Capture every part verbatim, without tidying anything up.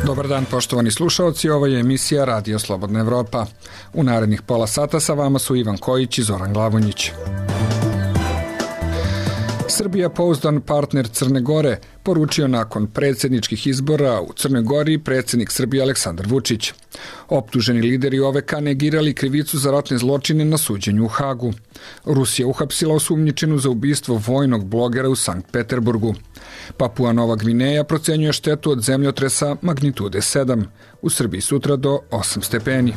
Dobar dan, poštovani slušaoci, ovo je emisija Radio Slobodna Evropa. U narednih pola sata sa vama su Ivan Kojić i Zoran Glavonjić. Srbija pouzdan partner Crne Gore, poručio nakon predsjedničkih izbora u Crnoj Gori predsjednik Srbije Aleksandar Vučić. Optuženi lideri O V K negirali krivicu za ratne zločine na suđenju u Hagu. Rusija uhapsila osumnjičenu za ubistvo vojnog blogera u Sankt Peterburgu. Papua Nova Gvineja procenjuje štetu od zemljotresa magnitude sedam. U Srbiji sutra do osam stepeni.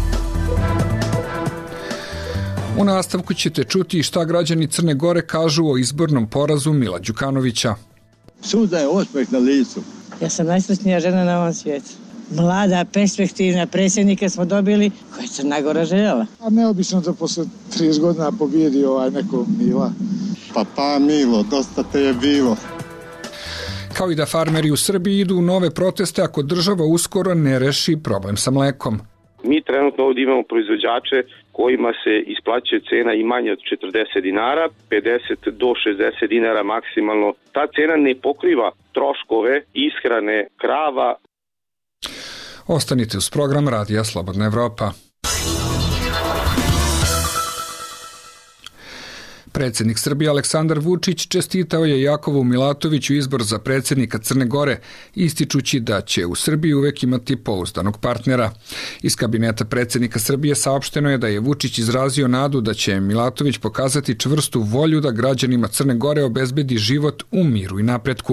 U nastavku ćete čuti šta građani Crne Gore kažu o izbornom porazu Mila Đukanovića. Suza je osmeh na licu. Ja sam najsrećnija žena na ovom svijetu. Mlada, perspektivna predsjednika smo dobili koja je Crna Gora željela. A neobično da posle trideset godina pobijedi ovaj neko Mila. Pa pa Milo, dosta te je bilo. Kao i da farmeri u Srbiji idu u nove proteste ako država uskoro ne reši problem sa mlekom. Mi trenutno ovdje imamo proizvođače kojima se isplaćuje cena i manje od četrdeset dinara, pedeset do šezdeset dinara maksimalno. Ta cena ne pokriva troškove ishrane krava. Ostanite uz program Radija Slobodna Evropa. Predsjednik Srbije Aleksandar Vučić čestitao je Jakovu Milatoviću izbor za predsjednika Crne Gore, ističući da će u Srbiji uvek imati pouzdanog partnera. Iz kabineta predsjednika Srbije saopšteno je da je Vučić izrazio nadu da će Milatović pokazati čvrstu volju da građanima Crne Gore obezbedi život u miru i napretku.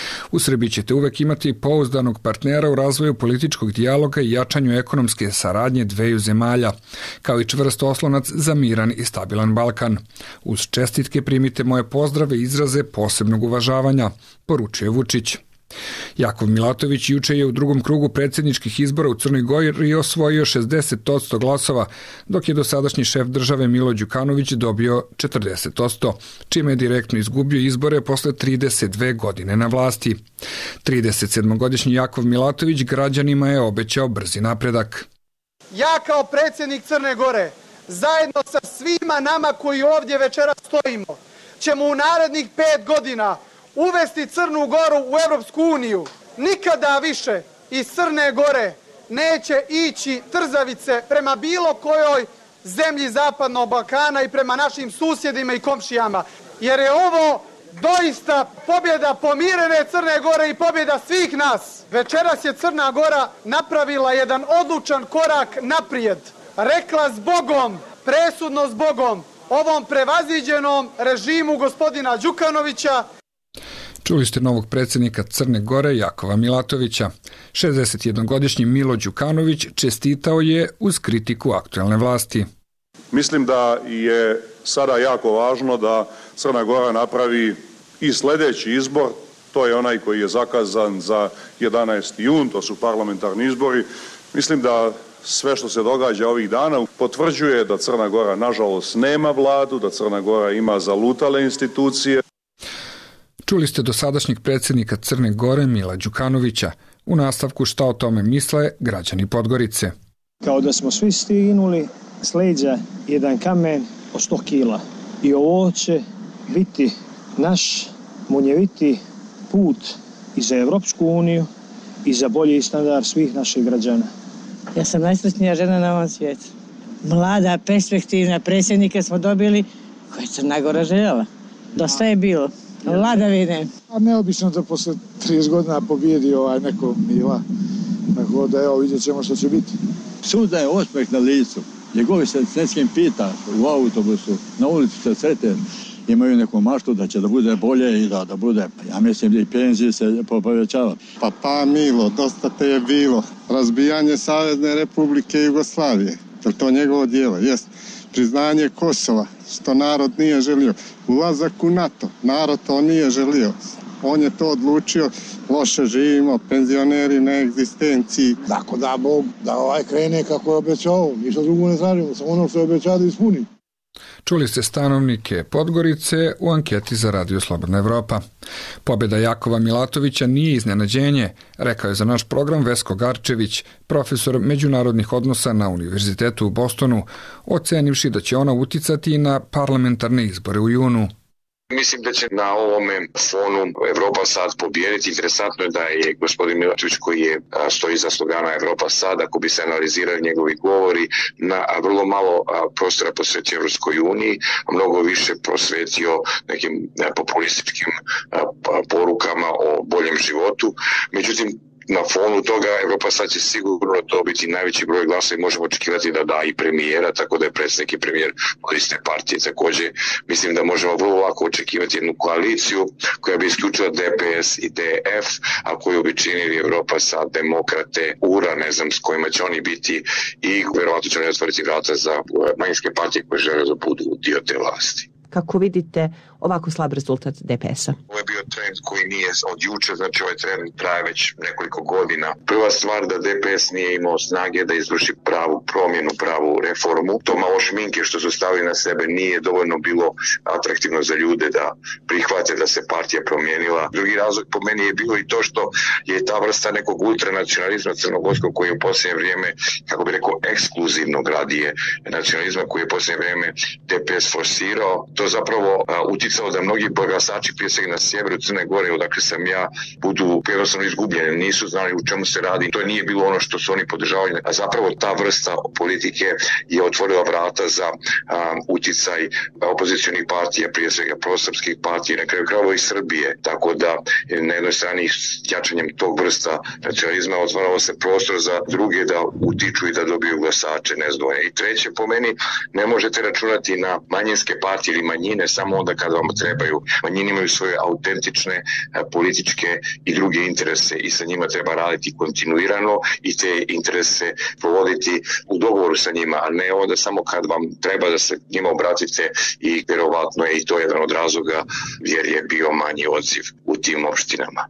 U Srbiji ćete uvek imati pouzdanog partnera u razvoju političkog dijaloga i jačanju ekonomske saradnje dveju zemalja, kao i čvrst oslonac za miran i stabilan Balkan. Uz čestitke primite moje pozdrave i izraze posebnog uvažavanja, poručuje Vučić. Jakov Milatović juče je u drugom krugu predsjedničkih izbora u Crnoj Gori osvojio šezdeset posto glasova, dok je dosadašnji šef države Milo Đukanović dobio četrdeset posto, čime je direktno izgubio izbore posle trideset dve godine na vlasti. tridesetsedmogodišnji Jakov Milatović građanima je obećao brzi napredak. Ja kao predsjednik Crne Gore, zajedno sa svima nama koji ovdje večera stojimo, ćemo u narednih pet godina uvesti Crnu Goru u Europsku uniju. Nikada više iz Crne Gore neće ići trzavice prema bilo kojoj zemlji Zapadnog Balkana i prema našim susjedima i komšijama. Jer je ovo doista pobjeda pomirene Crne Gore i pobjeda svih nas. Večeras je Crna Gora napravila jedan odlučan korak naprijed. Rekla zbogom, presudno zbogom, ovom prevaziđenom režimu gospodina Đukanovića. Čuli ste novog predsjednika Crne Gore Jakova Milatovića. šezdesetjednogodišnji Milo Đukanović čestitao je uz kritiku aktuelne vlasti. Mislim da je sada jako važno da Crna Gora napravi i sljedeći izbor, to je onaj koji je zakazan za jedanaesti jun, to su parlamentarni izbori. Mislim da sve što se događa ovih dana potvrđuje da Crna Gora nažalost nema vladu, da Crna Gora ima zalutale institucije. Čuli ste dosadašnjeg predsjednika Crne Gore Mila Đukanovića. U nastavku šta o tome misle građani Podgorice. Kao da smo svi skinuli s leđa jedan kamen od sto kila. I ovo će biti naš munjeviti put i za Evropsku uniju i za bolji standard svih naših građana. Ja sam najsrećnija žena na ovom svijetu. Mlada, perspektivna predsjednika smo dobili koja je Crna Gora željela. Dosta je bilo. Vladavine. A neobično da posle trideset godina pobijedi ovaj neko Mila. Tako da evo vidjet ćemo što će biti. Suza je osmeh na licu. Njegovi se s kim pita u autobusu, na ulici se srete, imaju neku maštu da će da bude bolje i da, da bude, ja mislim da i penzije se povećava. Pa pa Milo, dosta te je bilo. Razbijanje Savezne Republike Jugoslavije. Je to njegovo djelo? Jest. Priznanje Kosova, što narod nije želio. Ulazak u NATO, narod to nije želio. On je to odlučio, loše živimo, penzioneri na egzistenciji. Tako da Bog, da ovaj krene kako je obećao, ništa drugo ne tražimo, samo ono što je obećao da ispuni. Čuli ste stanovnike Podgorice u anketi za Radio Slobodna Evropa. Pobjeda Jakova Milatovića nije iznenađenje, rekao je za naš program Vesko Garčević, profesor međunarodnih odnosa na Univerzitetu u Bostonu, ocenivši da će ona uticati na parlamentarne izbore u junu. Mislim da će na ovome fonu Evropa Sad pobijediti. Interesantno je da je gospodin Milatović, koji je stoji za slogana Evropa Sad, ako bi se analizirali njegovi govori, na vrlo malo prostora posvetio Evropskoj uniji, a mnogo više prosvetio nekim populističkim porukama o boljem životu. Međutim, na fonu toga Evropa Sad će sigurno dobiti najveći broj glasa i možemo očekivati da da i premijera, tako da je predsjednik i premijer od iste partije. Također mislim da možemo vrlo lako očekivati jednu koaliciju koja bi isključila D P S i D F, a koju bi činili Evropa Sad, Demokrate, U R A, ne znam s kojima će oni biti, i vjerovatno će oni otvoriti vrata za manjinske partije koje žele da budu dio te vlasti. Kako vidite ovako slab rezultat D P S-a? Ovo je bio trend koji nije od juče, znači ovaj trend traje već nekoliko godina. Prva stvar da D P S nije imao snage da izvrši pravu promjenu, pravu reformu. To malo šminke što su stavili na sebe nije dovoljno bilo atraktivno za ljude da prihvate da se partija promijenila. Drugi razlog po meni je bilo i to što je ta vrsta nekog ultranacionalizma crnogorskog koji je u posljednje vrijeme, kako bi rekao, ekskluzivnog radije nacionalizma koji je u posljednje vrijeme D P S forsirao. To zapravo uticalo da mnogi glasači, prije svega na sjeveru Crne Gore, odakle sam ja, budu jednostavno izgubljeni, nisu znali u čemu se radi. To nije bilo ono što su oni podržavali, a zapravo ta vrsta politike je otvorila vrata za a, uticaj opozicionih partija, prije svega prosrpskih partija, na kraju krajeva i Srbije. Tako da na jednoj strani jačanjem tog vrsta nacionalizma otvaralo se prostor za druge da utiču i da dobiju glasače nezdvojene. I treće, po meni, ne možete računati na manjinske partije ili manjine samo onda kada vam trebaju. Manjine imaju svoje autentične političke i druge interese i sa njima treba raditi kontinuirano i te interese provoditi u dogovoru sa njima, a ne onda samo kad vam treba da se njima obratite, i vjerovatno je i to jedan od razloga jer je bio manji odziv u tim opštinama.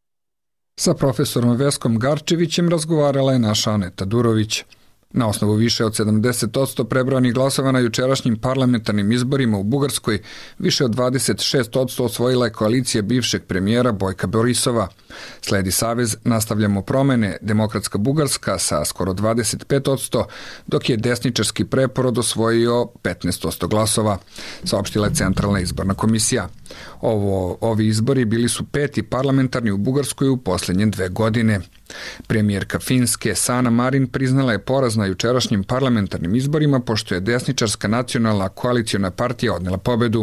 Sa profesorom Veskom Garčevićem razgovarala je naša Aneta Durović. Na osnovu više od sedamdeset posto prebrojanih glasova na jučerašnjim parlamentarnim izborima u Bugarskoj, više od dvadeset šest posto osvojila je koalicija bivšeg premijera Bojka Borisova. Sledi savez Nastavljamo promene, Demokratska Bugarska sa skoro dvadeset pet posto, dok je desničarski preporod osvojio petnaest posto glasova, saopštila je Centralna izborna komisija. Ovo, ovi izbori bili su peti parlamentarni u Bugarskoj u posljednje dve godine. Premijerka Finske Sanna Marin priznala je poraz na jučerašnjim parlamentarnim izborima pošto je desničarska nacionalna koaliciona partija odnela pobedu.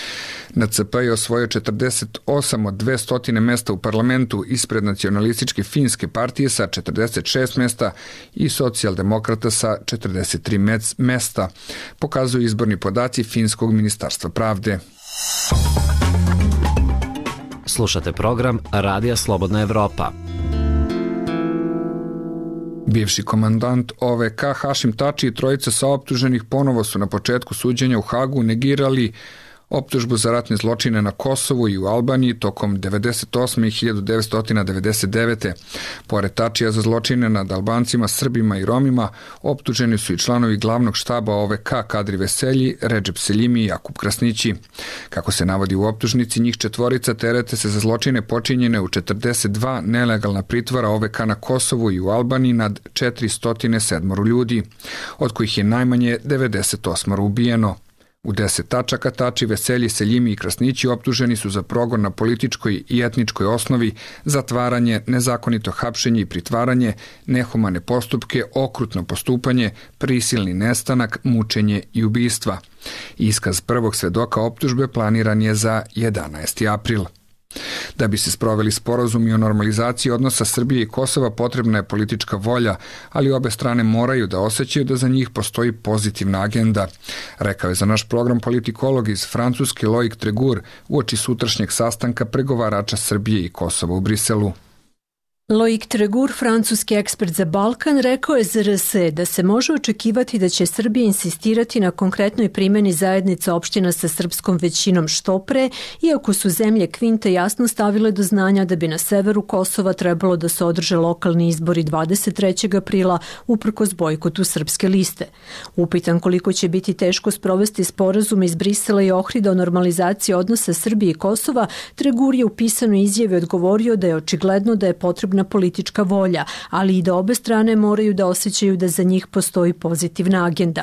N C P je osvojio četrdeset osam od dvesta mesta u parlamentu ispred nacionalističke finske partije sa četrdeset šest mesta i socijaldemokrata sa četrdeset tri mesta, pokazuju izborni podaci Finskog ministarstva pravde. Slušate program Radija Slobodna Evropa. Bivši komandant O V K Hašim Tači i trojica saoptuženih ponovo su na početku suđenja u Hagu negirali optužbu za ratne zločine na Kosovu i u Albaniji tokom devedeset osme i hiljadu devetsto devedeset devete. Pored Tačija za zločine nad Albancima, Srbima i Romima, optuženi su i članovi glavnog štaba O V K Kadri Veselji, Redžep Seljimi i Jakub Krasnići. Kako se navodi u optužnici, njih četvorica terete se za zločine počinjene u četrdeset dva nelegalna pritvora O V K na Kosovu i u Albaniji nad četiristo sedam ljudi, od kojih je najmanje devedeset osam ubijeno. U deset tačaka Tači, Veselji, Seljimi i Krasnići optuženi su za progon na političkoj i etničkoj osnovi, zatvaranje, nezakonito hapšenje i pritvaranje, nehumane postupke, okrutno postupanje, prisilni nestanak, mučenje i ubistva. Iskaz prvog svedoka optužbe planiran je za jedanaesti april. Da bi se sproveli sporazumi o normalizaciji odnosa Srbije i Kosova potrebna je politička volja, ali obe strane moraju da osjećaju da za njih postoji pozitivna agenda, rekao je za naš program politikolog iz Francuske Loic Tregur uoči sutrašnjeg sastanka pregovarača Srbije i Kosova u Briselu. Loic Tregur, francuski ekspert za Balkan, rekao je za R S da se može očekivati da će Srbija insistirati na konkretnoj primjeni zajednica opština sa srpskom većinom što pre, iako su zemlje Kvinte jasno stavile do znanja da bi na severu Kosova trebalo da se održe lokalni izbori dvadeset trećeg aprila uprkos bojkotu srpske liste. Upitan koliko će biti teško sprovesti sporazum iz Brisela i Ohrida o normalizaciji odnosa Srbije i Kosova, Tregur je u pisanoj izjavi odgovorio da je očigledno da je potrebna politička volja, ali i da obe strane moraju da osjećaju da za njih postoji pozitivna agenda.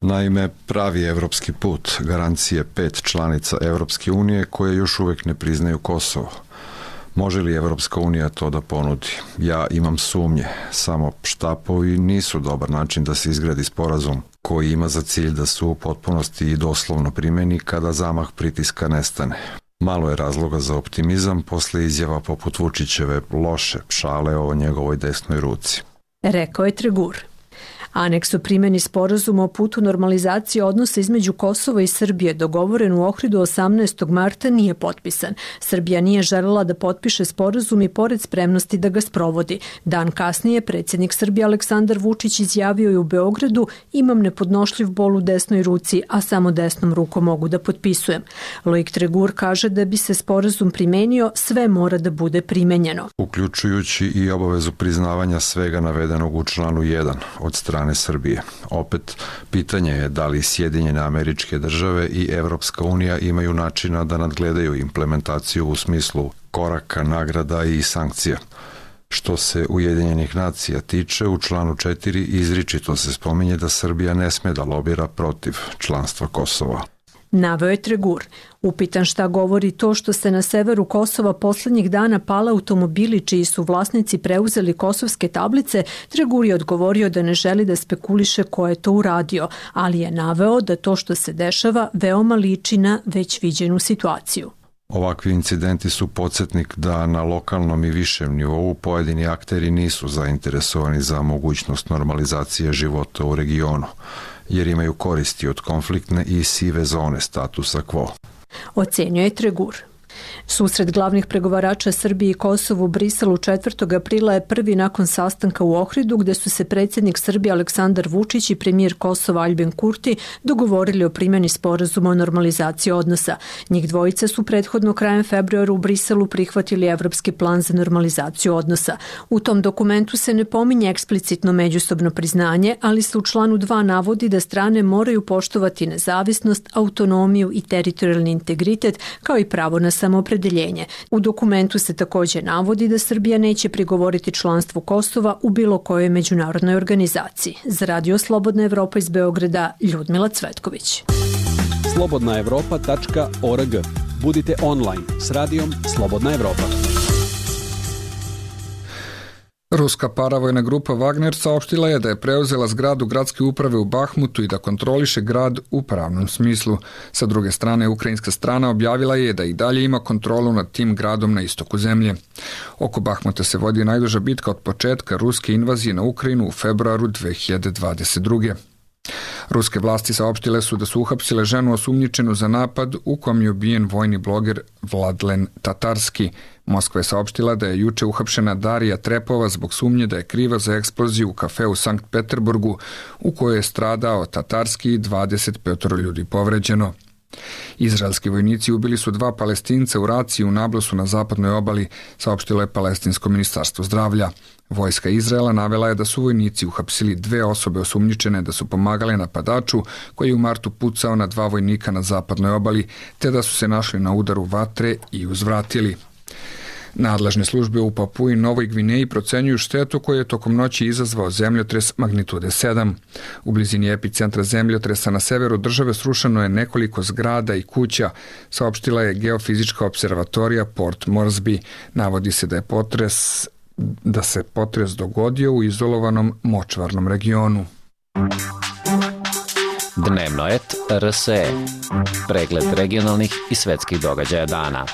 Naime, pravi evropski put garancije pet članica Evropske unije koje još uvijek ne priznaju Kosovo. Može li Evropska unija to da ponudi? Ja imam sumnje. Samo štapovi nisu dobar način da se izgradi sporazum koji ima za cilj da se u potpunosti i doslovno primeni kada zamah pritiska nestane. Malo je razloga za optimizam posle izjava poput Vučićeve loše šale o njegovoj desnoj ruci. Rekao je Tregur. Aneks o primjeni sporazuma o putu normalizacije odnosa između Kosova i Srbije dogovoren u Ohridu osamnaestog marta nije potpisan. Srbija nije želela da potpiše sporazum i pored spremnosti da ga sprovodi. Dan kasnije predsjednik Srbije Aleksandar Vučić izjavio je u Beogradu: imam nepodnošljiv bol u desnoj ruci, a samo desnom rukom mogu da potpisujem. Loik Tregur kaže da bi se sporazum primenio, sve mora da bude primenjeno. Uključujući i obavezu priznavanja svega navedenog u članu jedan od strane Srbije. Opet, pitanje je da li Sjedinjene Američke Države i Evropska unija imaju načina da nadgledaju implementaciju u smislu koraka, nagrada i sankcija. Što se Ujedinjenih nacija tiče, u članu četiri izričito se spominje da Srbija ne sme da lobira protiv članstva Kosova. Naveo je Tregur. Upitan šta govori to što se na severu Kosova poslednjih dana pale automobili čiji su vlasnici preuzeli kosovske tablice, Tregur je odgovorio da ne želi da spekuliše ko je to uradio, ali je naveo da to što se dešava veoma liči na već viđenu situaciju. Ovakvi incidenti su podsjetnik da na lokalnom i višem nivou pojedini akteri nisu zainteresovani za mogućnost normalizacije života u regionu, jer imaju koristi od konfliktne i sive zone statusa quo. Ocenio je Tregur. Susret glavnih pregovarača Srbije i Kosova u Briselu četvrtog aprila je prvi nakon sastanka u Ohridu gde su se predsjednik Srbije Aleksandar Vučić i premijer Kosova Aljbin Kurti dogovorili o primjeni sporazuma o normalizaciji odnosa. Njih dvojica su prethodno krajem februara u Briselu prihvatili Evropski plan za normalizaciju odnosa. U tom dokumentu se ne pominje eksplicitno međusobno priznanje, ali se u članu dva navodi da strane moraju poštovati nezavisnost, autonomiju i teritorijalni integritet kao i pravo na samoopredeljenje. U dokumentu se također navodi da Srbija neće prigovoriti članstvu Kosova u bilo kojoj međunarodnoj organizaciji. Za Radio Slobodna Evropa iz Beograda, Ljudmila Cvetković. slobodna evropa tačka org. Budite online s radijom Slobodna Evropa. Ruska paravojna grupa Wagner saopštila je da je preuzela zgradu gradske uprave u Bahmutu i da kontroliše grad u pravnom smislu. Sa druge strane, ukrajinska strana objavila je da i dalje ima kontrolu nad tim gradom na istoku zemlje. Oko Bahmuta se vodi najduža bitka od početka ruske invazije na Ukrajinu u februaru dve hiljade dvadeset druge. Ruske vlasti saopštile su da su uhapsile ženu osumnjičenu za napad u kom je ubijen vojni bloger Vladlen Tatarski. Moskva je saopštila da je juče uhapšena Darija Trepova zbog sumnje da je kriva za eksploziju u kafeu u Sankt Peterburgu u kojoj je stradao Tatarski i dvadeset pet ljudi povređeno. Izraelski vojnici ubili su dva Palestinca u raciji u Nablusu na zapadnoj obali, saopštilo je Palestinsko ministarstvo zdravlja. Vojska Izraela navela je da su vojnici uhapsili dve osobe osumnjičene da su pomagale napadaču koji je u martu pucao na dva vojnika na zapadnoj obali, te da su se našli na udaru vatre i uzvratili. Nadležne službe u Papui Novoj Gvineji procenjuju štetu koju je tokom noći izazvao zemljotres magnitude sedam. U blizini epicentra zemljotresa na severu države srušeno je nekoliko zgrada i kuća, saopštila je geofizička observatorija Port Moresby. Navodi se da je potres da se potres dogodio u izolovanom močvarnom regionu. Dnevno et R S E. Pregled regionalnih i svetskih događaja dana.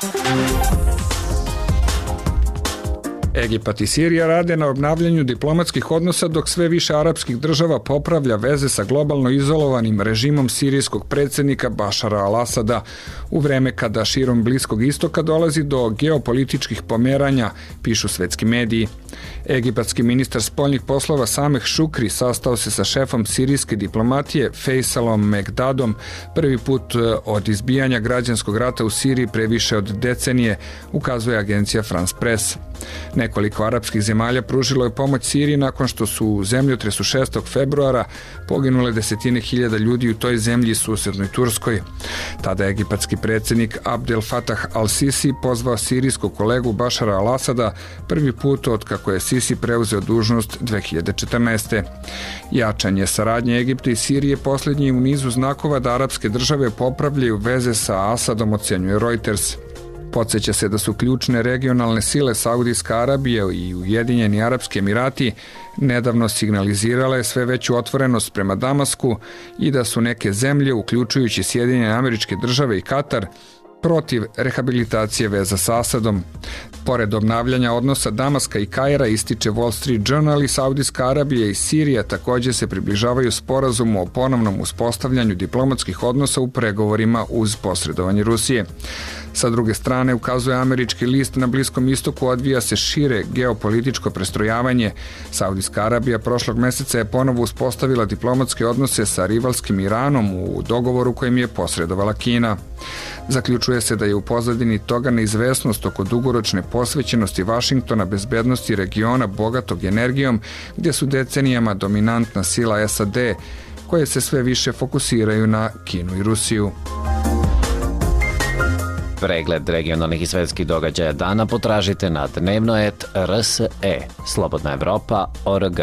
Egipat i Sirija rade na obnavljanju diplomatskih odnosa dok sve više arapskih država popravlja veze sa globalno izolovanim režimom sirijskog predsjednika Bašara al-Asada u vreme kada širom Bliskog istoka dolazi do geopolitičkih pomeranja, pišu svetski mediji. Egipatski ministar spoljnih poslova Sameh Šukri sastao se sa šefom sirijske diplomatije Faisalom Megdadom prvi put od izbijanja građanskog rata u Siriji pre više od decenije, ukazuje agencija France Press. Nekoliko arapskih zemalja pružilo je pomoć Siriji nakon što su u zemljotresu šestog februara poginule desetine hiljada ljudi u toj zemlji i susednoj Turskoj. Tada je egipatski predsjednik Abdel Fattah al-Sisi pozvao sirijskog kolegu Bašara al-Asada prvi put od kako je el-Sisi preuzeo dužnost dve hiljade četrnaeste. Jačanje saradnje Egipta i Sirije posljednji u nizu znakova da arapske države popravljaju veze sa Asadom, ocenjuje Reuters. Podsjeća se da su ključne regionalne sile Saudijska Arabija i Ujedinjeni Arapski Emirati nedavno signalizirale sve veću otvorenost prema Damasku i da su neke zemlje, uključujući Sjedinjene Američke Države i Katar, protiv rehabilitacije veza sa Asadom. Pored obnavljanja odnosa Damaska i Kaira, ističe Wall Street Journal, i Saudijska Arabija i Sirija također se približavaju sporazumu o ponovnom uspostavljanju diplomatskih odnosa u pregovorima uz posredovanje Rusije. Sa druge strane, ukazuje američki list, na Bliskom istoku odvija se šire geopolitičko prestrojavanje. Saudijska Arabija prošlog meseca je ponovo uspostavila diplomatske odnose sa rivalskim Iranom u dogovoru kojim je posredovala Kina. Zaključuje se da je u pozadini toga neizvesnost oko dugoročne posvećenosti Vašingtona bezbednosti regiona bogatog energijom, gdje su decenijama dominantna sila es a de, koje se sve više fokusiraju na Kinu i Rusiju. Pregled regionalnih i svetskih događaja dana potražite na dnevnoet R S E, Slobodna Evropa, O R G.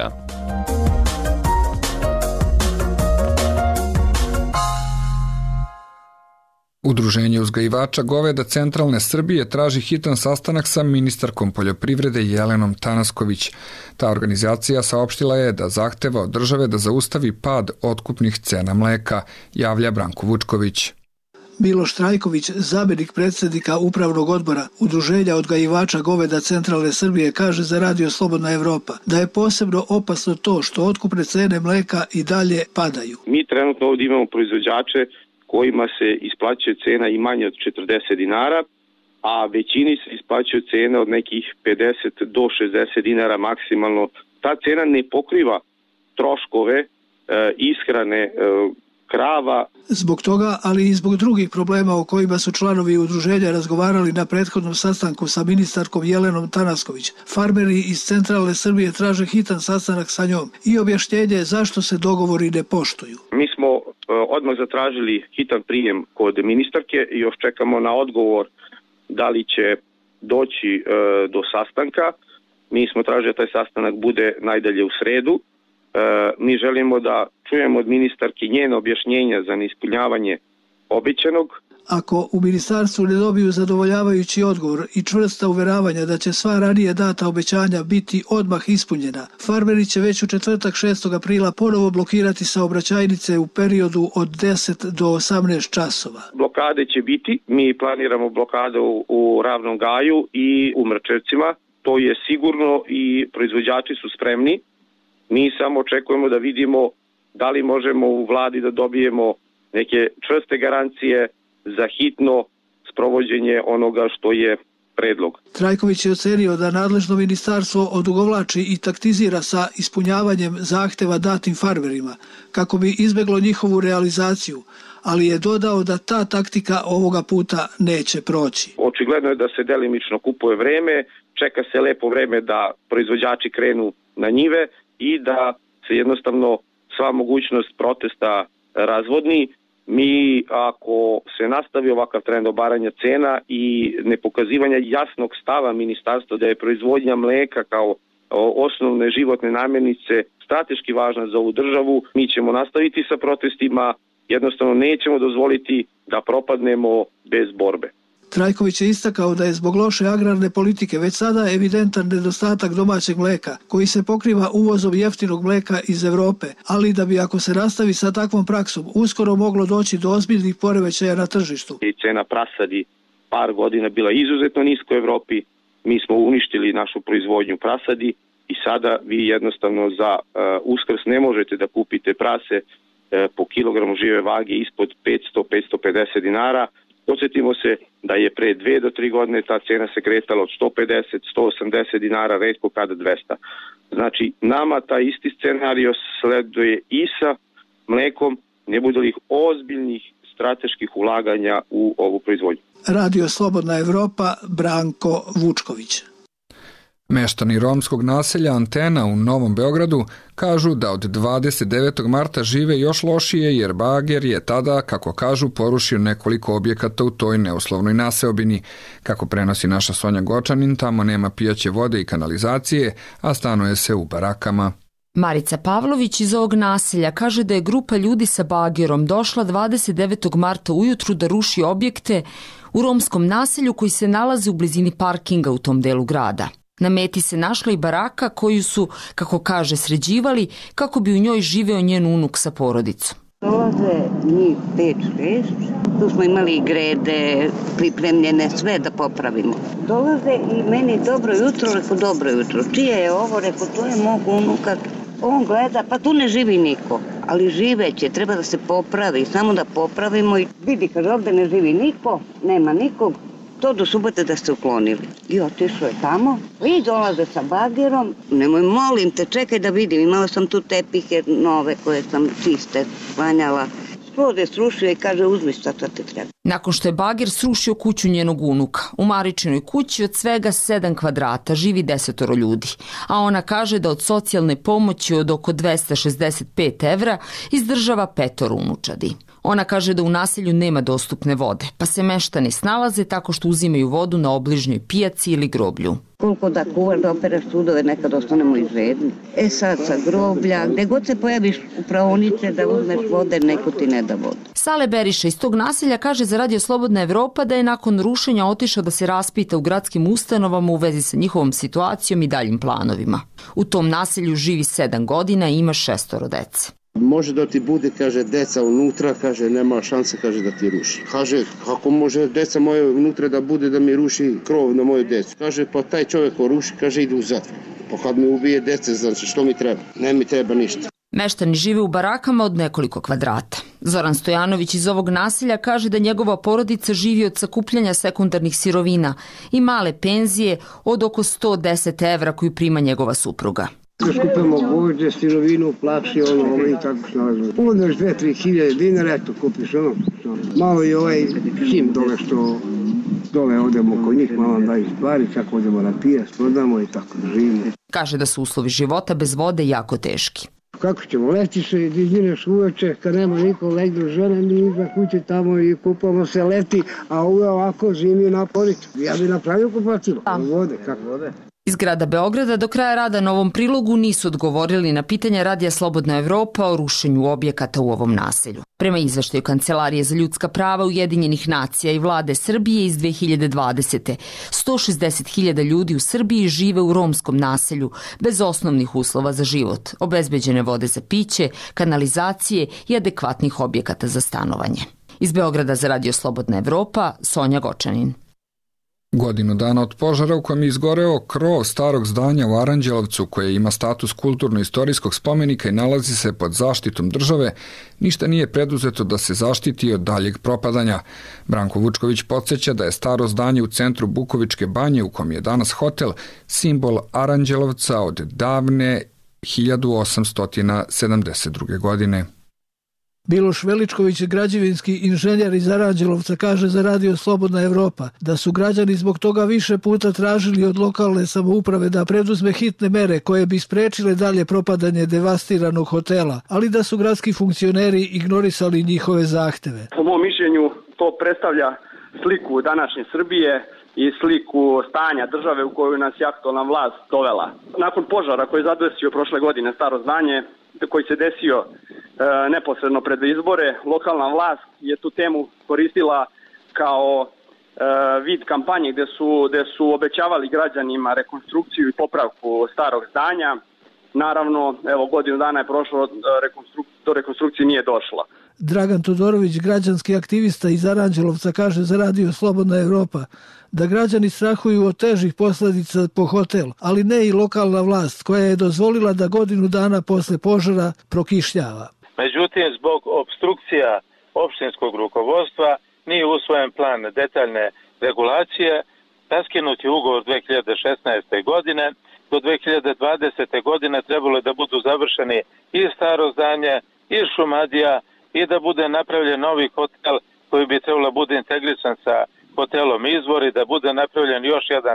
Udruženje uzgajivača goveda centralne Srbije traži hitan sastanak sa ministarkom poljoprivrede Jelenom Tanasković. Ta organizacija saopštila je da zahteva od države da zaustavi pad otkupnih cena mleka, javlja Branko Vučković. Miloš Trajković, zamjenik predsjednika Upravnog odbora Udruženja odgajivača goveda centralne Srbije, kaže za Radio Slobodna Evropa da je posebno opasno to što otkupne cene mleka i dalje padaju. Mi trenutno ovdje imamo proizvođače kojima se isplaćuje cena i manje od četrdeset dinara, a većini se isplaćuje cena od nekih pedeset do šezdeset dinara maksimalno. Ta cena ne pokriva troškove e, ishrane e, krava. Zbog toga, ali i zbog drugih problema o kojima su članovi udruženja razgovarali na prethodnom sastanku sa ministarkom Jelenom Tanasković, farmeri iz centralne Srbije traže hitan sastanak sa njom i objašnjenje zašto se dogovori ne poštuju. Mi smo e, odmah zatražili hitan prijem kod ministarke i još čekamo na odgovor da li će doći e, do sastanka. Mi smo tražili da taj sastanak bude najdalje u sredu. E, mi želimo da čujemo od ministarki njene objašnjenja za neispunjavanje obećanog. Ako u ministarstvu ne dobiju zadovoljavajući odgovor i čvrsta uveravanja da će sva ranije data obećanja biti odmah ispunjena, farmeri će već u četvrtak šestog aprila ponovo blokirati saobraćajnice u periodu od deset do osamnaest časova. Blokade će biti, mi planiramo blokade u, u Ravnom Gaju i u Mrčevcima, to je sigurno i proizvođači su spremni. Mi samo očekujemo da vidimo da li možemo u vladi da dobijemo neke čvrste garancije za hitno sprovođenje onoga što je predlog. Trajković je ocenio da nadležno ministarstvo odugovlači i taktizira sa ispunjavanjem zahteva datim farmerima, kako bi izbeglo njihovu realizaciju, ali je dodao da ta taktika ovoga puta neće proći. Očigledno je da se delimično kupuje vreme, čeka se lepo vreme da proizvođači krenu na njive i da se jednostavno sva mogućnost protesta razvodni. Mi, ako se nastavi ovakav trend obaranja cena i nepokazivanja jasnog stava ministarstva da je proizvodnja mleka kao osnovne životne namirnice strateški važna za ovu državu, mi ćemo nastaviti sa protestima, jednostavno nećemo dozvoliti da propadnemo bez borbe. Trajković je istakao da je zbog loše agrarne politike već sada evidentan nedostatak domaćeg mleka, koji se pokriva uvozom jeftinog mleka iz Evrope, ali da bi ako se nastavi sa takvom praksom uskoro moglo doći do ozbiljnih poremećaja na tržištu. I cena prasadi par godina bila izuzetno niska u Evropi, mi smo uništili našu proizvodnju prasadi i sada vi jednostavno za uh, Uskrs ne možete da kupite prase uh, po kilogramu žive vage ispod petsto do petsto pedeset dinara. Podsjetimo se da je pre dve do tri godine ta cena se kretala od sto pedeset do sto osamdeset dinara, retko kada dvesta. Znači, nama ta isti scenario sleduje i sa mlekom, ne bude li ozbiljnih strateških ulaganja u ovu proizvodnju. Radio Slobodna Evropa, Branko Vučković. Meštani romskog naselja Antena u Novom Beogradu kažu da od dvadeset devetog marta žive još lošije jer bager je tada, kako kažu, porušio nekoliko objekata u toj neuslovnoj naseobini. Kako prenosi naša Sonja Gočanin, tamo nema pijaće vode i kanalizacije, a stanuje se u barakama. Marica Pavlović iz ovog naselja kaže da je grupa ljudi sa bagerom došla dvadeset devetog marta ujutru da ruši objekte u romskom naselju koji se nalaze u blizini parkinga u tom delu grada. Na meti se našla i baraka koju su, kako kaže, sređivali kako bi u njoj živeo njen unuk sa porodicom. Dolaze njih pet, šest, tu smo imali grede, pripremljene sve da popravimo. Dolaze i meni dobro jutro, reko dobro jutro. Čije je ovo, reko to je mog unuka. On gleda, pa tu ne živi niko, ali živeće, treba da se popravi, samo da popravimo i vidi, kaže, ovde ne živi niko, nema nikog. To do subote da ste uklonili. I otišao je tamo. I dolaze sa bagerom. Nemoj, molim te, čekaj da vidim. Imala sam tu tepihe nove koje sam čiste sklanjala. Skroz srušio i kaže uzmi šta to te treba. Nakon što je bager srušio kuću njenog unuka, u Maričinoj kući od svega sedam kvadrata živi desetoro ljudi, a ona kaže da od socijalne pomoći od oko dvesta šezdeset pet evra izdržava petoro unučadi. Ona kaže da u naselju nema dostupne vode, pa se meštani snalaze tako što uzimaju vodu na obližnjoj pijaci ili groblju. Koliko da kuvaš, da opereš sudove, nekad ostanemo i žedni. E sad sa groblja, gde god se pojaviš u praonice da uzmeš vode, neko ti ne da vodu. Sale Beriša iz tog naselja kaže za Radio Slobodna Evropa da je nakon rušenja otišao da se raspita u gradskim ustanovama u vezi sa njihovom situacijom i daljim planovima. U tom naselju živi sedam godina i ima šestoro dece. Može da ti bude, kaže, deca unutra, kaže, nema šanse, kaže, da ti ruši. Kaže, kako može deca moje unutra da bude da mi ruši krov na moju decu? Kaže, pa taj čovjek ko ruši, kaže, ide u zatvor. Pa kad mi ubije dece, znači što mi treba? Ne mi treba ništa. Meštani žive u barakama od nekoliko kvadrata. Zoran Stojanović iz ovog naselja kaže da njegova porodica živi od sakupljanja sekundarnih sirovina i male penzije od oko sto deset evra koju prima njegova supruga. Skupimo gođe, sirovinu, plaći, ono, ovo i tako snažno. Uvodneš dve, tri hiljade dinara, eto, kupiš ono. Malo i ovaj čim dole što dole odemo kod njih, malo daju stvari, kako odemo na pijac, prodamo i tako živimo. Kaže da su uslovi života bez vode jako teški. Kako ćemo, leti se i dizineš uveče, kad nema niko, legnu žene, mi iza kuće tamo i kupamo se leti, a ovo ovako zimi na policu. Ja bi napravio kupacilo, vode, kako vode. Iz grada Beograda do kraja rada na ovom prilogu nisu odgovorili na pitanja Radija Slobodna Evropa o rušenju objekata u ovom naselju. Prema izveštaju Kancelarije za ljudska prava Ujedinjenih nacija i vlade Srbije iz dve hiljade dvadesete. sto šezdeset hiljada ljudi u Srbiji žive u romskom naselju bez osnovnih uslova za život, obezbeđene vode za piće, kanalizacije i adekvatnih objekata za stanovanje. Iz Beograda za Radio Slobodna Evropa, Sonja Gočanin. Godinu dana od požara u kojem je izgoreo krov starog zdanja u Aranđelovcu, koje ima status kulturno-istorijskog spomenika i nalazi se pod zaštitom države, ništa nije preduzeto da se zaštiti od daljeg propadanja. Branko Vučković podsjeća da je staro zdanje u centru Bukovičke banje, u kom je danas hotel, simbol Aranđelovca od davne hiljadu osamsto sedamdeset druge. godine. Miloš Veličković, građevinski inženjer iz Aranđelovca, kaže za Radio Slobodna Evropa da su građani zbog toga više puta tražili od lokalne samouprave da preduzme hitne mere koje bi sprečile dalje propadanje devastiranog hotela, ali da su gradski funkcioneri ignorisali njihove zahteve. Po mom mišljenju to predstavlja sliku današnje Srbije i sliku stanja države u koju nas je aktualna vlast dovela. Nakon požara koji je zadesio prošle godine staro zdanje, koji se desio e, neposredno pred izbore, lokalna vlast je tu temu koristila kao e, vid kampanje gde su, gde su obećavali građanima rekonstrukciju i popravku starog zdanja. Naravno, evo, godinu dana je prošlo, rekonstruk, do rekonstrukcije nije došlo. Dragan Todorović, građanski aktivista iz Aranđelovca, kaže za Radio Slobodna Evropa da građani strahuju od težih posledica po hotel, ali ne i lokalna vlast koja je dozvolila da godinu dana posle požara prokišnjava. Međutim, zbog obstrukcija opštinskog rukovodstva nije usvojen plan detaljne regulacije, raskinut je ugovor dve hiljade šesnaeste. godine, do dve hiljade dvadesete. godine trebalo je da budu završeni i staro zdanje i Šumadija i da bude napravljen novi hotel koji bi trebalo bude integrisan sa hotelom Izvor i da bude napravljen još jedan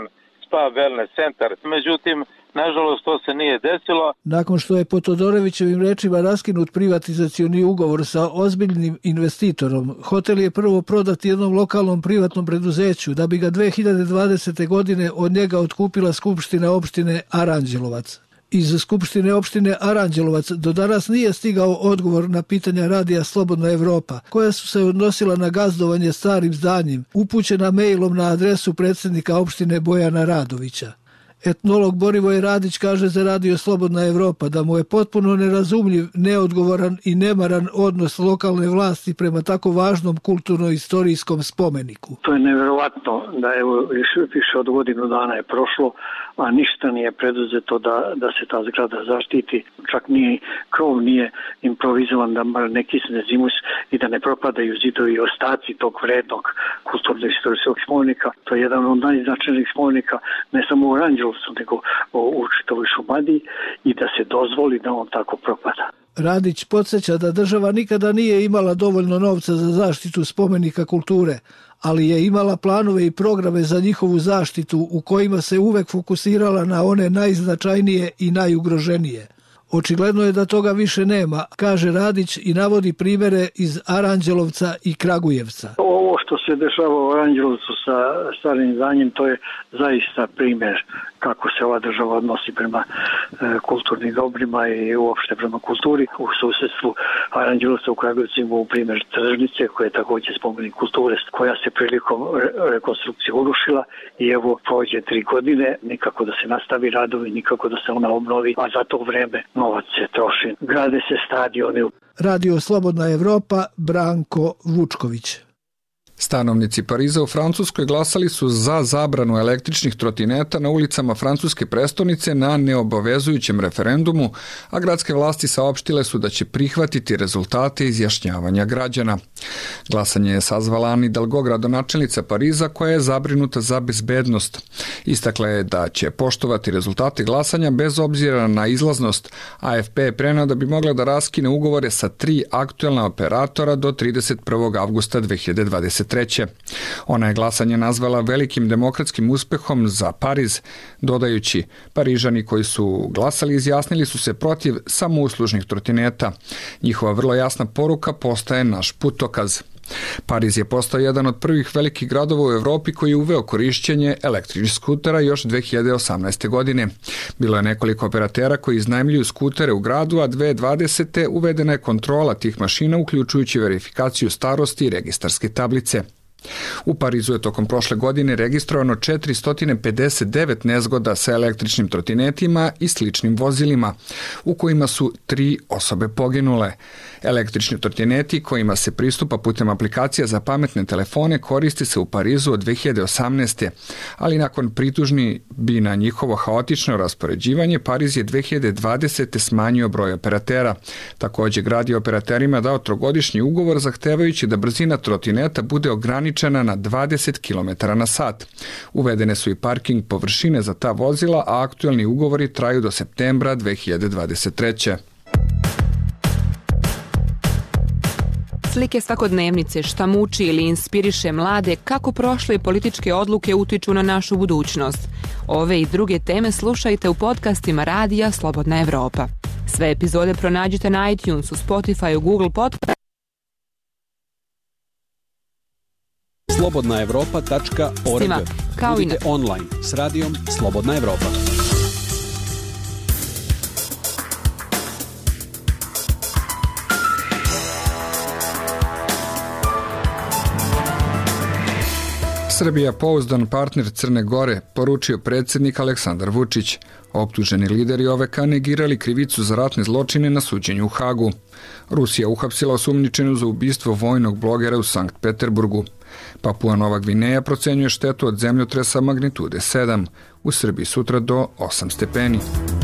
spa, wellness centar. Međutim, nažalost, to se nije desilo. Nakon što je po Todorovićevim rečima raskinut privatizacioni ugovor sa ozbiljnim investitorom, hotel je prvo prodat jednom lokalnom privatnom preduzeću, da bi ga dve hiljade dvadesete. godine od njega otkupila Skupština opštine Aranđelovac. Iz Skupštine opštine Aranđelovac do danas nije stigao odgovor na pitanja radija Slobodna Evropa, koja su se odnosila na gazdovanje starim zdanjem, upućena mailom na adresu predsjednika opštine Bojana Radovića. Etnolog Borivoje Radić kaže za radio Slobodna Evropa da mu je potpuno nerazumljiv, neodgovoran i nemaran odnos lokalne vlasti prema tako važnom kulturno-istorijskom spomeniku. To je nevjerovatno da evo više od godinu dana je prošlo, a ništa nije preduzeto da, da se ta zgrada zaštiti. Čak nije krov nije improvizovan da ne kisne zimus i da ne propadaju zidovi i ostaci tog vrednog kulturno-istorijskog spomenika. To je jedan od najznačajnijih spomenika ne samo u Aranđelovcu, nego u čitavoj Šumadiji i da se dozvoli da on tako propada. Radić podsjeća da država nikada nije imala dovoljno novca za zaštitu spomenika kulture, ali je imala planove i programe za njihovu zaštitu u kojima se uvek fokusirala na one najznačajnije i najugroženije. Očigledno je da toga više nema, kaže Radić i navodi primere iz Aranđelovca i Kragujevca. Ovo što se dešava u Aranđelovcu sa starim zdanjem, to je zaista primjer kako se ova država odnosi prema e, kulturnim dobrima i uopšte prema kulturi. U susjedstvu Aranđelovca u Kragujevcu imamo primjer tržnice koja je također spomenik kulture, koja se prilikom re- rekonstrukcije urušila i evo prođe tri godine, nikako da se nastavi radovi, nikako da se ona obnovi, a za to vreme novac se troši. Grade se stadioni. Radio Slobodna Evropa, Branko Vučković. Stanovnici Pariza u Francuskoj glasali su za zabranu električnih trotineta na ulicama francuske prestonice na neobavezujućem referendumu, a gradske vlasti saopštile su da će prihvatiti rezultate izjašnjavanja građana. Glasanje je sazvala Anne Hidalgo, gradonačelnica Pariza, koja je zabrinuta za bezbednost. Istakla je da će poštovati rezultate glasanja bez obzira na izlaznost. A F P je preneo da bi mogla da raskine ugovore sa tri aktuelna operatora do trideset prvog avgusta dve hiljade dvadeset treće. Ona je glasanje nazvala velikim demokratskim uspehom za Pariz, dodajući: Parižani koji su glasali izjasnili su se protiv samouslužnih trotineta. Njihova vrlo jasna poruka postaje naš putokaz. Pariz je postao jedan od prvih velikih gradova u Evropi koji je uveo korišćenje električnih skutera još dve hiljade osamnaeste. godine. Bilo je nekoliko operatera koji iznajmljuju skutere u gradu, a dve hiljade dvadesete. uvedena je kontrola tih mašina, uključujući verifikaciju starosti i registarske tablice. U Parizu je tokom prošle godine registrovano četiristo pedeset devet nezgoda sa električnim trotinetima i sličnim vozilima, u kojima su tri osobe poginule. Električni trotineti kojima se pristupa putem aplikacija za pametne telefone koriste se u Parizu od dve hiljade osamnaeste. ali nakon pritužni bi na njihovo haotično raspoređivanje, Pariz je dve hiljade dvadesete. smanjio broj operatera. Također grad je operaterima dao trogodišnji ugovor zahtevajući da brzina trotineta bude ograničena na dvadeset kilometara na sat. Uvedene su i parking površine za ta vozila, a aktuelni ugovori traju do septembra dve hiljade dvadeset treće. Slike svakodnevnice, šta muči ili inspiriše mlade, kako prošle političke odluke utiču na našu budućnost. Ove i druge teme slušajte u podcastima Radija Slobodna Evropa. Sve epizode pronađite na iTunesu, Spotify, Google Podcast. slobodna evropa tačka org. Budite online s radijom Slobodna Evropa. Srbija pouzdan partner Crne Gore, poručio predsjednik Aleksandar Vučić. Optuženi lideri O V K negirali krivicu za ratne zločine na suđenju u Hagu. Rusija uhapsila osumnjičenu za ubistvo vojnog blogera u Sankt Peterburgu. Papua Nova Gvineja procenjuje štetu od zemljotresa magnitude sedam. U Srbiji sutra do osam stepeni.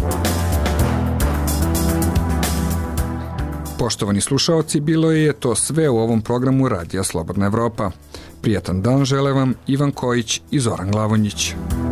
Poštovani slušaoci, bilo je to sve u ovom programu Radija Slobodna Evropa. Prijatan dan žele vam Ivan Kojić i Zoran Glavonjić.